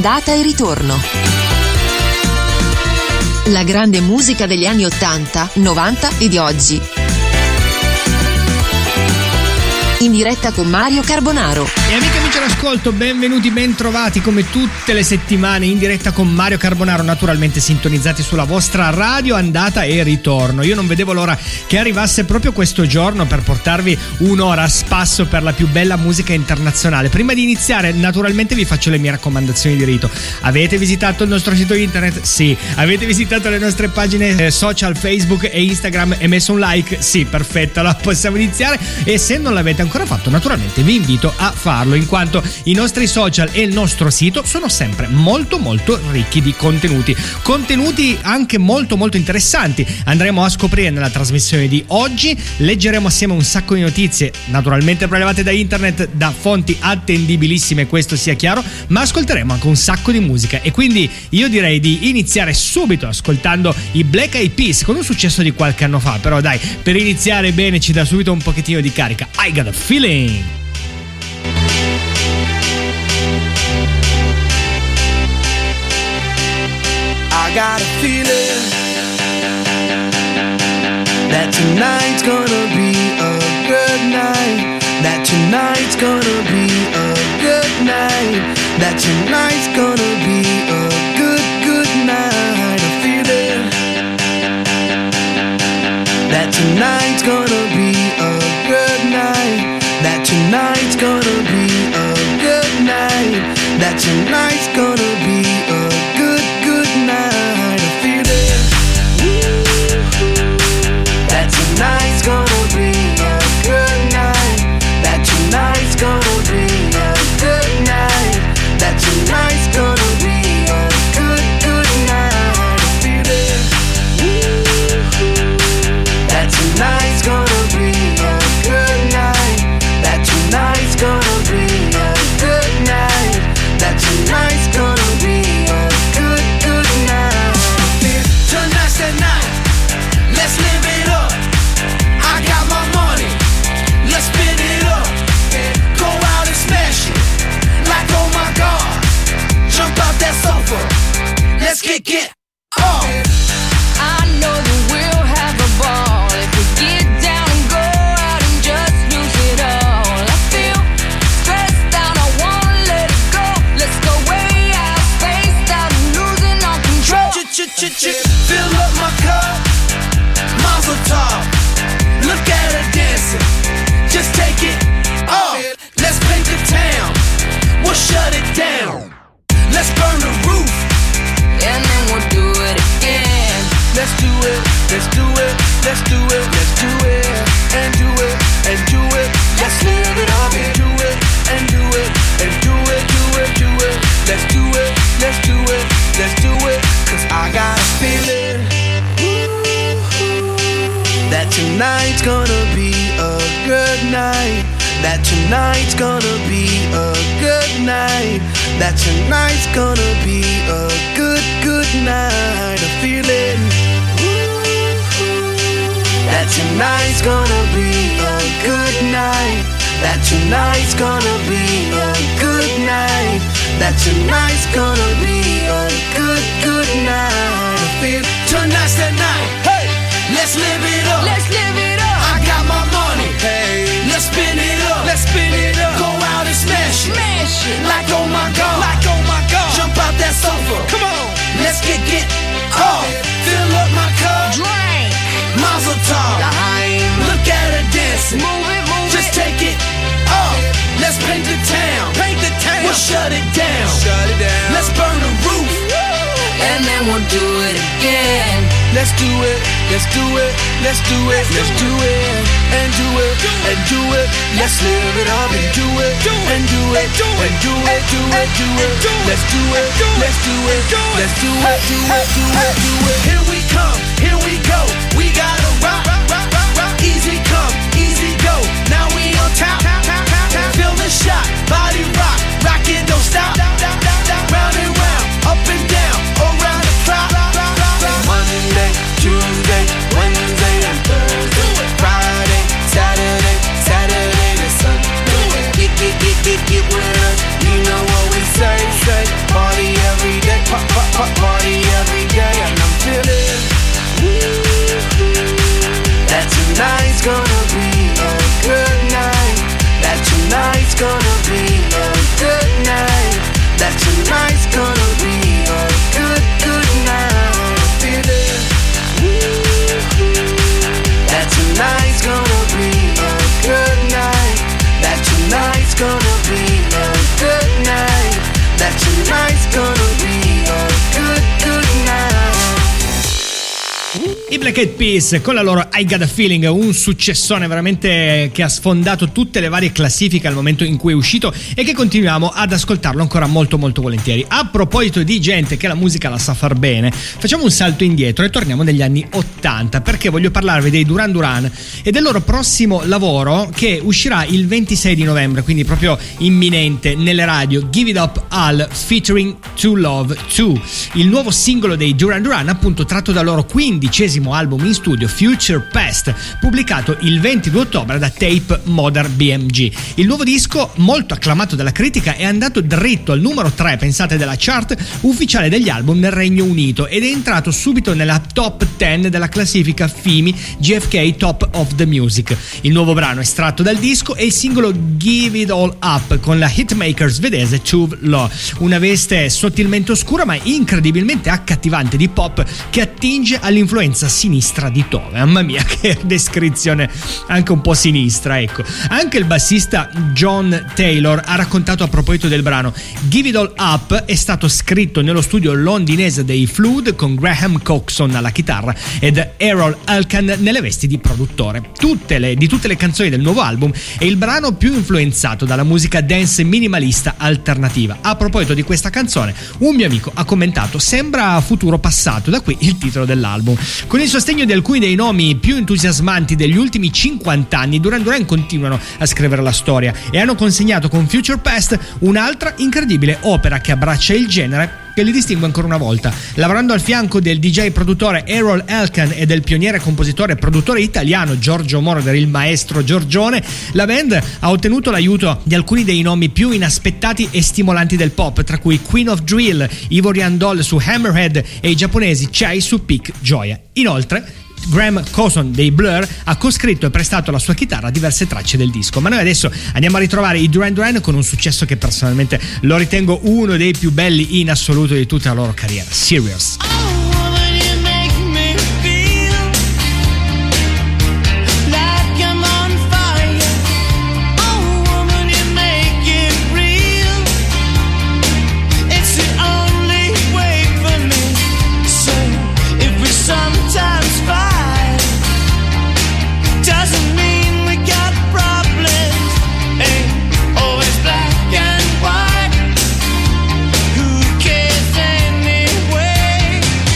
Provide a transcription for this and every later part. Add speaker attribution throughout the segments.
Speaker 1: andata e ritorno. La grande musica degli anni 80, 90 e di oggi. In diretta con Mario Carbonaro.
Speaker 2: E amiche e amici all'ascolto, benvenuti, bentrovati come tutte le settimane in diretta con Mario Carbonaro, naturalmente sintonizzati sulla vostra radio andata e ritorno. Io non vedevo l'ora che arrivasse proprio questo giorno per portarvi un'ora a spasso per la più bella musica internazionale. Prima di iniziare, naturalmente vi faccio le mie raccomandazioni di rito. Avete visitato il nostro sito internet? Sì. Avete visitato le nostre pagine social Facebook e Instagram e messo un like? Sì, perfetto, allora possiamo iniziare. E se non l'avete ancora fatto, naturalmente vi invito a farlo, in quanto i nostri social e il nostro sito sono sempre molto ricchi di contenuti anche molto interessanti. Andremo a scoprire nella trasmissione di oggi, leggeremo assieme un sacco di notizie, naturalmente prelevate da internet, da fonti attendibilissime, questo sia chiaro, ma ascolteremo anche un sacco di musica. E quindi io direi di iniziare subito ascoltando i Black Eyed Peas, con un successo di qualche anno fa, però dai, per iniziare bene ci dà subito un pochettino di carica. I Got a Feeling.
Speaker 3: I got a feeling that tonight's gonna be a good night. That tonight's gonna be a good night. That tonight's gonna be a good night. A feeling that tonight's gonna be a good night. That tonight's gonna be a good night. That tonight's gonna be a good night. A feeling that tonight's gonna be a good night. That tonight's gonna be a good night. That tonight's gonna be a good night. A feeling that tonight's gonna be a good night. That tonight's gonna be a good night. That tonight's gonna be a good night. Tonight's the night, let's live it up. I got my money, let's spin it up. Go out and smash it, like oh my God. Jump out that sofa, let's kick it off.
Speaker 4: I know that we'll have a ball if we get down and go out and just lose it all. I feel stressed out, I wanna let it go. Let's go way out, spaced out, and losing all control.
Speaker 3: Fill up my cup, Mazel tov. Look at her dancing, just take it off. Let's paint the town, we'll shut it down. Let's burn the roof,
Speaker 4: And then we'll do it again.
Speaker 3: let's do it, let's do it, let's do it, let's do it, and do it, and do it. Let's live it up and do it, and do it, and do it, do it, do it. Let's do it, let's do it, let's do it. Cause I got a feeling that tonight's gonna be a good night. That tonight's gonna be a good night. That tonight's gonna be a good night. A feeling that tonight's gonna be a good night. That tonight's gonna be a good night. That tonight's gonna be a good night. I feel tonight's the night. Hey, let's live it up.
Speaker 4: Let's live it up.
Speaker 3: I got my money. Hey, let's spin it up. Let's spin it up. Go out and smash it.
Speaker 4: Smash it.
Speaker 3: Like oh my God. Like oh my God. Jump out that sofa. Come on. Let's get off. Fill up my cup.
Speaker 4: Drink.
Speaker 3: Mazel tov. Look at her dancing.
Speaker 4: Move it, move
Speaker 3: Just
Speaker 4: it.
Speaker 3: take it off. Let's paint the town. Paint the town. We'll shut it down.
Speaker 5: Shut it down.
Speaker 3: Let's burn the roof.
Speaker 4: And then we'll do it again.
Speaker 3: Let's do it. Let's do it. Let's do it. Let's do it. And do it. And do it. Let's live it up and do it. And do it. And do it. Do it. Do it. Let's do it. Let's do it. Let's do it. Do it. Do it. Do it. Here we come. Here we go. We gotta rock. Easy come. Easy go. Now we on top. Feel the shot. Body rock. Rockin', don't stop. Round and round. Up and down. Around the clock. Monday, Tuesday, Wednesday, and Thursday. Friday, Saturday, Saturday to Sunday. Get with us. You know what we say. Party
Speaker 2: Black Eyed Peas con la loro I Got a Feeling, un successone veramente che ha sfondato tutte le varie classifiche al momento in cui è uscito e che continuiamo ad ascoltarlo ancora molto molto volentieri. A proposito di gente che la musica la sa far bene, facciamo un salto indietro e torniamo negli anni 80, perché voglio parlarvi dei Duran Duran e del loro prossimo lavoro che uscirà il 26 di novembre, quindi proprio imminente, nelle radio. Give It Up All featuring To Love 2, il nuovo singolo dei Duran Duran, appunto tratto dal loro 15° album in studio Future Past, pubblicato il 22 ottobre da Tape Modern BMG. Il nuovo disco, molto acclamato dalla critica, è andato dritto al numero 3, pensate, della chart ufficiale degli album nel Regno Unito ed è entrato subito nella top 10 della classifica FIMI GFK Top of the Music. Il nuovo brano estratto dal disco è il singolo Give It All Up con la hitmaker svedese Tove Lo, una veste sottilmente oscura ma incredibilmente accattivante di pop che attinge all'influenza sinistra di Tove. Mamma mia, che descrizione anche un po' sinistra, ecco. Anche il bassista John Taylor ha raccontato a proposito del brano: Give It All Up è stato scritto nello studio londinese dei Flood con Graham Coxon alla chitarra ed Errol Alkan nelle vesti di produttore. Di tutte le canzoni del nuovo album è il brano più influenzato dalla musica dance minimalista alternativa. A proposito di questa canzone, un mio amico ha commentato: sembra futuro passato, da qui il titolo dell'album. Con il sostegno di alcuni dei nomi più entusiasmanti degli ultimi 50 anni, Duran Duran continuano a scrivere la storia e hanno consegnato con Future Past un'altra incredibile opera che abbraccia il genere che li distingue ancora una volta. Lavorando al fianco del DJ produttore Errol Alkan e del pioniere compositore e produttore italiano Giorgio Moroder, il maestro Giorgione, la band ha ottenuto l'aiuto di alcuni dei nomi più inaspettati e stimolanti del pop, tra cui Queen of Drill, Ivorian Doll su Hammerhead e i giapponesi Chai su Peak Joya. Inoltre Graham Coxon dei Blur ha coscritto e prestato la sua chitarra a diverse tracce del disco. Ma noi adesso andiamo a ritrovare i Duran Duran con un successo che personalmente lo ritengo uno dei più belli in assoluto di tutta la loro carriera: Serious.
Speaker 5: Who cares anyway?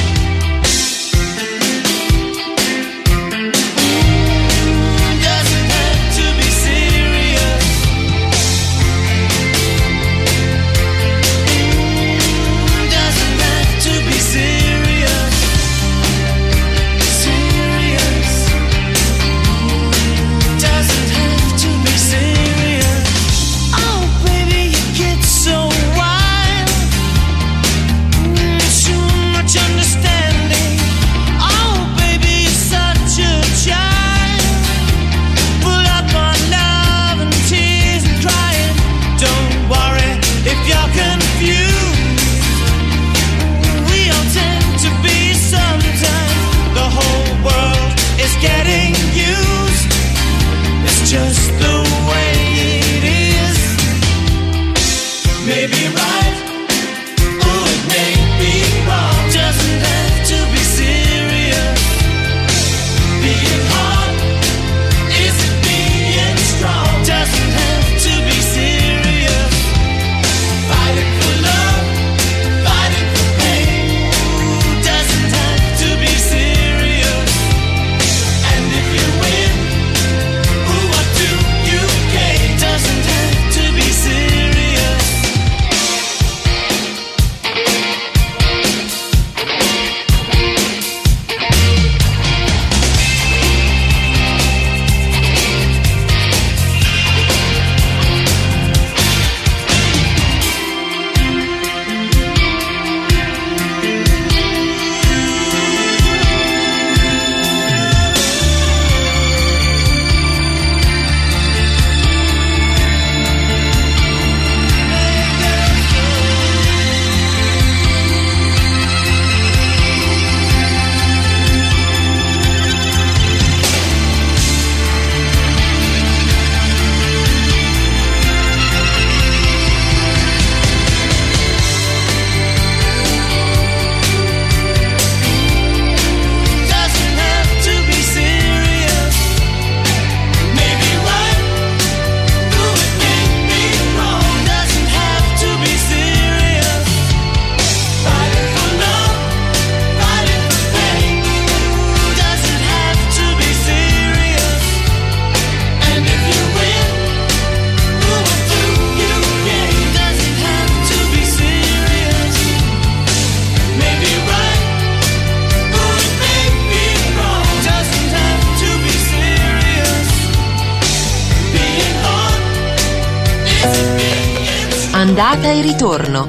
Speaker 1: andata e ritorno.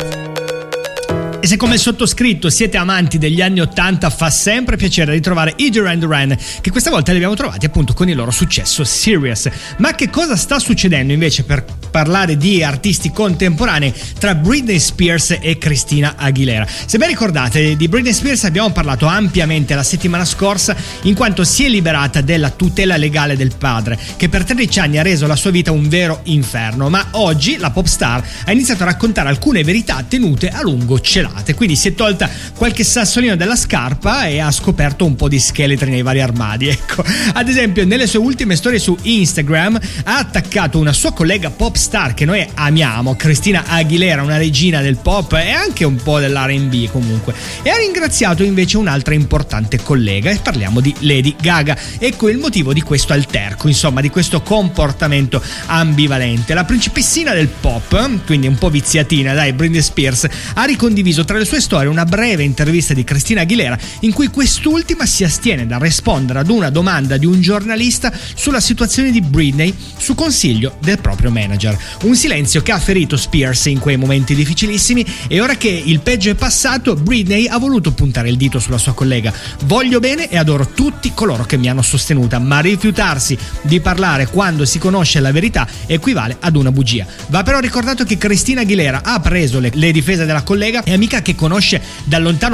Speaker 2: E se come il sottoscritto siete amanti degli anni 80, fa sempre piacere ritrovare i Duran Duran, che questa volta li abbiamo trovati appunto con il loro successo Serious. Ma che cosa sta succedendo invece, per parlare di artisti contemporanei, tra Britney Spears e Christina Aguilera? Se ben ricordate, di Britney Spears abbiamo parlato ampiamente la settimana scorsa, in quanto si è liberata della tutela legale del padre, che per 13 anni ha reso la sua vita un vero inferno. Ma oggi la pop star ha iniziato a raccontare alcune verità tenute a lungo celate. Quindi si è tolta qualche sassolino dalla scarpa e ha scoperto un po' di scheletri nei vari armadi, ecco. Ad esempio, nelle sue ultime storie su Instagram ha attaccato una sua collega pop star che noi amiamo, Christina Aguilera, una regina del pop e anche un po' dell'R&B comunque, e ha ringraziato invece un'altra importante collega, e parliamo di Lady Gaga. Ecco il motivo di questo alterco, insomma, di questo comportamento ambivalente. La principessina del pop, quindi un po' viziatina, dai, Britney Spears, ha ricondiviso tra le sue storie una breve intervista di Christina Aguilera in cui quest'ultima si astiene dal rispondere ad una domanda di un giornalista sulla situazione di Britney su consiglio del proprio manager. Un silenzio che ha ferito Spears in quei momenti difficilissimi, e ora che il peggio è passato, Britney ha voluto puntare il dito sulla sua collega. Voglio bene e adoro tutti coloro che mi hanno sostenuta, ma rifiutarsi di parlare quando si conosce la verità equivale ad una bugia. Va però ricordato che Christina Aguilera ha preso le difese della collega e amica che conosce dal lontano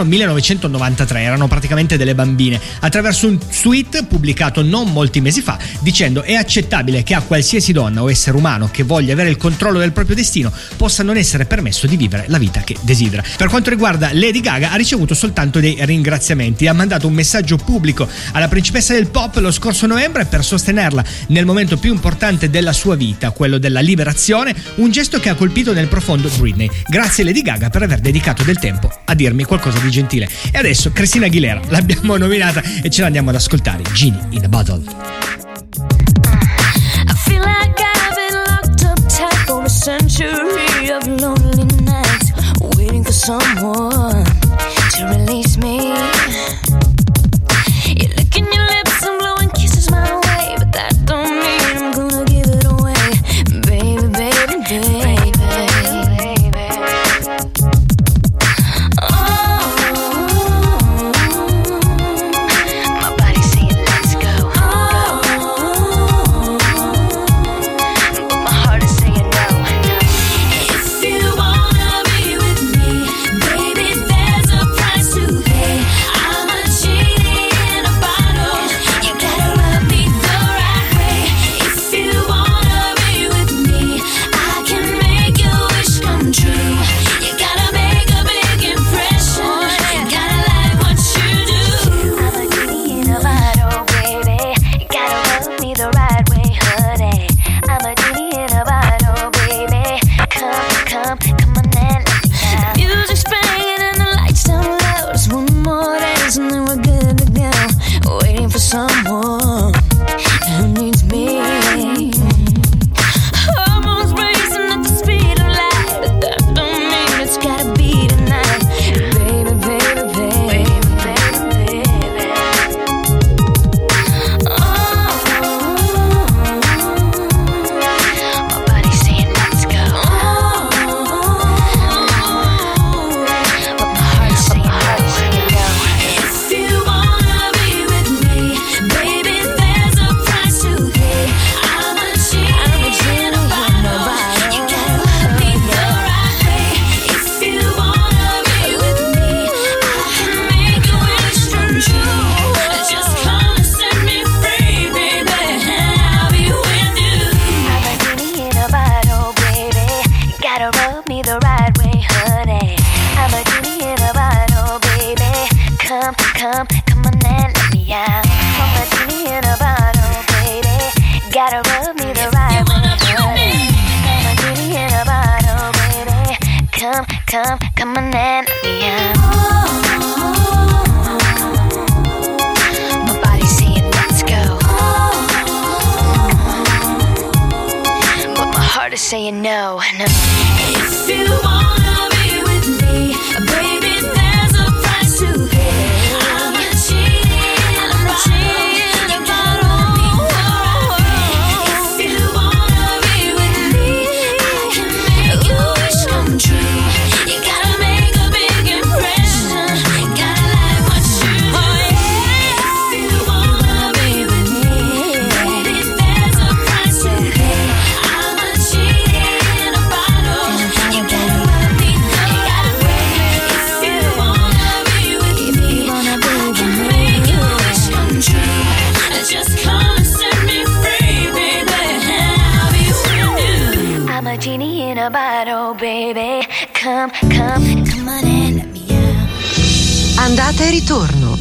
Speaker 2: 1993, erano praticamente delle bambine, attraverso un tweet pubblicato non molti mesi fa, dicendo: è accettabile che a qualsiasi donna o essere umano che voglia avere il controllo del proprio destino possa non essere permesso di vivere la vita che desidera. Per quanto riguarda Lady Gaga, ha ricevuto soltanto dei ringraziamenti. Ha mandato un messaggio pubblico alla principessa del pop lo scorso novembre per sostenerla nel momento più importante della sua vita, quello della liberazione, un gesto che ha colpito nel profondo Britney. Grazie Lady Gaga per aver dedicato del tempo a dirmi qualcosa di gentile. E adesso Christina Aguilera l'abbiamo nominata e ce l'andiamo ad ascoltare. Genie in a Bottle.
Speaker 5: I feel like I've been locked up tight for a century of lonely nights, waiting for someone to release me. You're licking your lips and blowing kisses my way, but that don't mean I'm gonna give it away. Baby, baby, baby. Someone who needs me. Hormones racing at the speed of light, but that don't mean it's gotta be tonight. Baby, baby, baby, baby, baby. Oh, my body's saying let's go. But my heart's saying no. If you wanna be with me, baby, there's a price to pay. I'm a genie in a bottle. You gotta love me the right way. If you wanna be with me, I can make your wish come true. Just come and set me free, baby, and I'll be with you. I'm a genie in a bottle, baby. You gotta rub me the right way, honey. I'm a genie in a bottle, baby. Come, come, come on and let me out. I'm a genie in a bottle, baby. Gotta rub me the right way, honey. I'm a genie in a bottle, baby. Come, come, come on and let me out. My body's saying let's go, but my heart is saying no, no. If you wanna be with me, baby, there's a price to pay. I'm a genie in a bottle. If you wanna be with me, I can make your wish come about, oh baby. Come on and let me out.
Speaker 1: Andata e ritorno.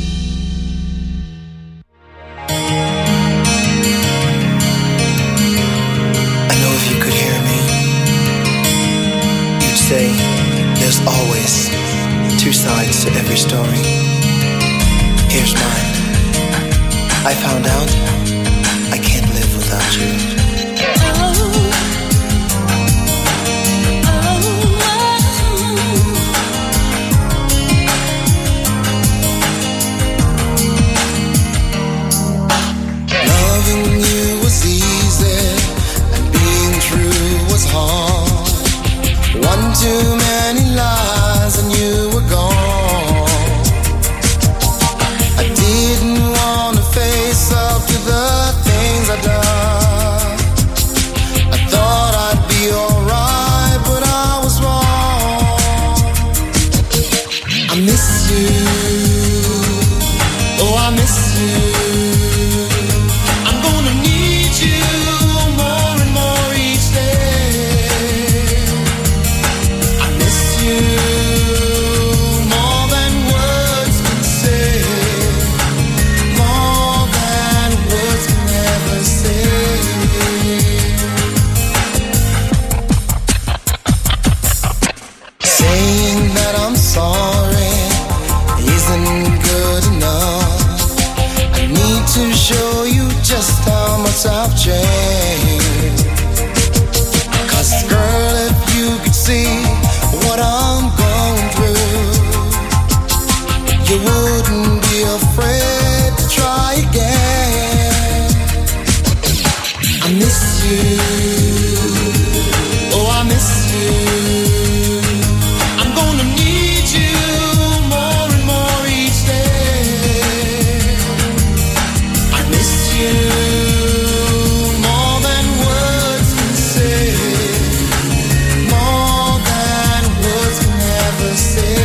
Speaker 3: I know if you could hear me, you'd say there's always two sides to every story. Here's mine. I found out I can't live without you. Loving you was easy and being true was hard. One too many lies and you were gone. I didn't want to face up to the things I'd done. I thought I'd be alright, but I was wrong. I miss you. Oh, I miss you. I'm gonna need you more and more each day. I miss you more than words can say, more than words can ever say. Saying that I'm sorry isn't good enough. I need to show you just how much I've changed. 'Cause girl, if you could see what I'm going through, you wouldn't be afraid to try again. I miss you. Oh, I miss you. I'm gonna need you more and more each day. I miss you more than words can say, more than words can ever say.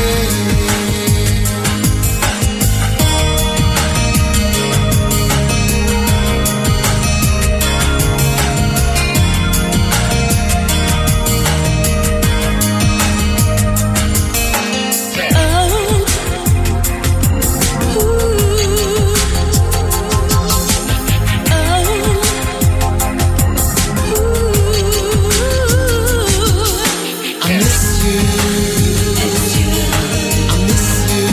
Speaker 3: I miss you. I miss you.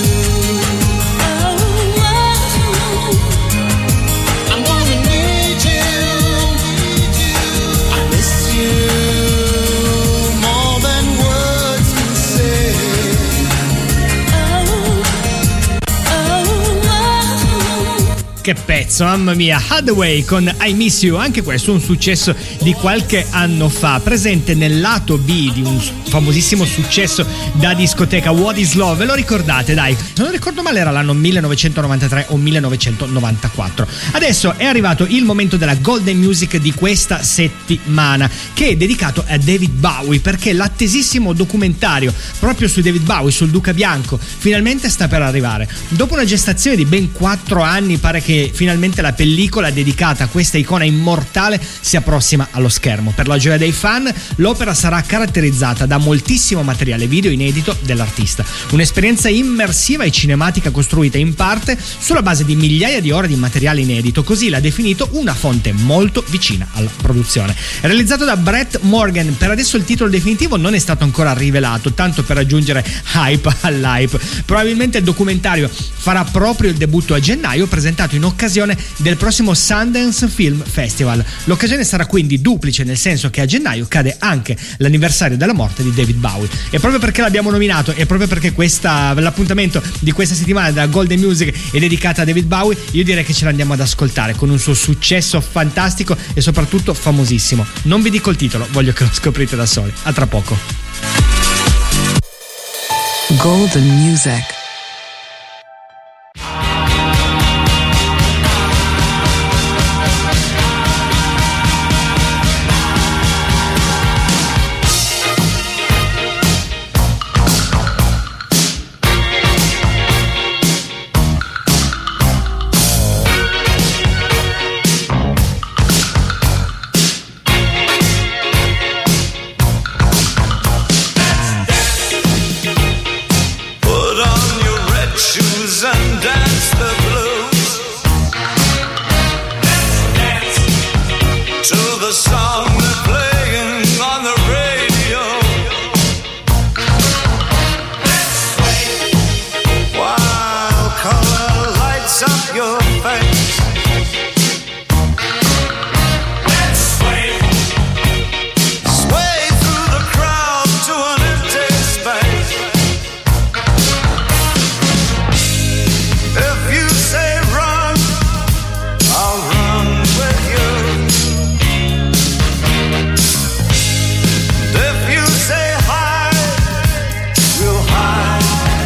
Speaker 3: I'm gonna need you. I miss you more than words can say.
Speaker 2: Che pezzo, mamma mia. Hathaway con I Miss You, anche questo un successo di qualche anno fa, presente nel lato B di un famosissimo successo da discoteca, What Is Love. Ve lo ricordate, dai? Se non ricordo male era l'anno 1993 o 1994. Adesso è arrivato il momento della Golden Music di questa settimana, che è dedicato a David Bowie, perché l'attesissimo documentario proprio su David Bowie, sul Duca Bianco, finalmente sta per arrivare. Dopo una gestazione di ben 4 anni pare che finalmente la pellicola dedicata a questa icona immortale si approssima allo schermo. Per la gioia dei fan, l'opera sarà caratterizzata da moltissimo materiale video inedito dell'artista, un'esperienza immersiva e cinematica costruita in parte sulla base di migliaia di ore di materiale inedito, così l'ha definito una fonte molto vicina alla produzione. Realizzato da Brett Morgan, per adesso il titolo definitivo non è stato ancora rivelato, tanto per aggiungere hype all'hype. Probabilmente il documentario farà proprio il debutto a gennaio, presentato in occasione del prossimo Sundance Film Festival. L'occasione sarà quindi duplice, nel senso che a gennaio cade anche l'anniversario della morte di David Bowie. E proprio perché l'abbiamo nominato, e proprio perché l'appuntamento di questa settimana della Golden Music è dedicata a David Bowie, io direi che ce l'andiamo ad ascoltare con un suo successo fantastico e soprattutto famosissimo. Non vi dico il titolo, voglio che lo scoprite da soli. A tra poco.
Speaker 1: Golden Music.
Speaker 6: the song they're playing on the radio. Let's sway while color lights up your face. Let's sway through the crowd to an empty space. If you say run, I'll run with you. If you say hide, we'll hide.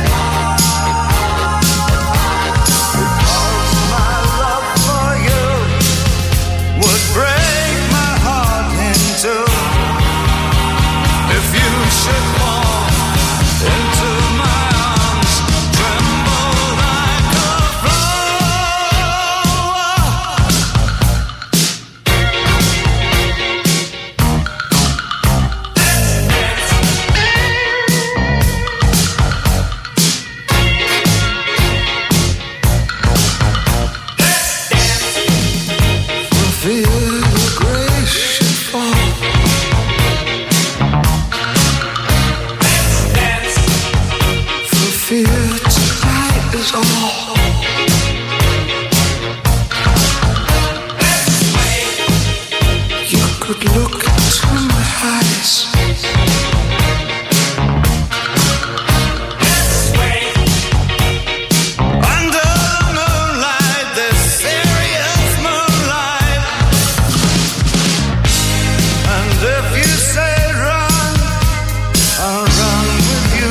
Speaker 6: Because my love for you would break my heart in two. If you should fall into my arms, tremble like a flower. For fear your grace should fall. For fear tonight is all. You could look into my eyes. Under the moonlight, this serious moonlight. And if you say run, I'll run with you.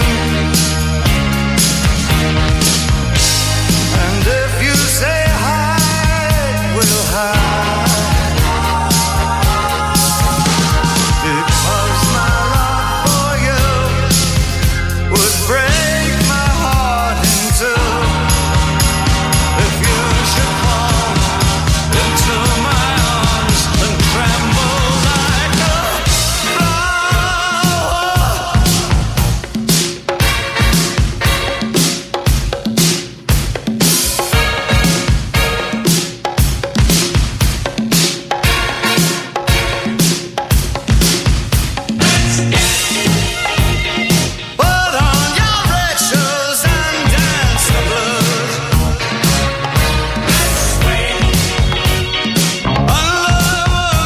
Speaker 6: And if you say hide, we'll hide. Because my love for you would break my heart in two. If you should fall into my arms and tremble like a flower. Put on your red shoes and dance the blues. Under the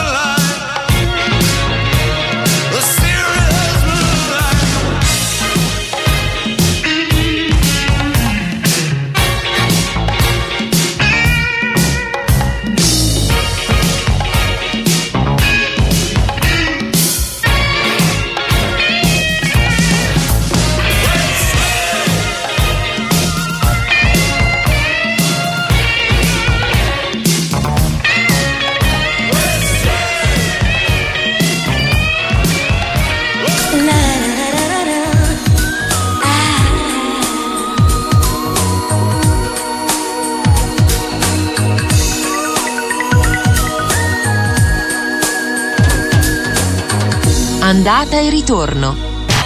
Speaker 6: moonlight, the serious moonlight.
Speaker 1: Andata e ritorno.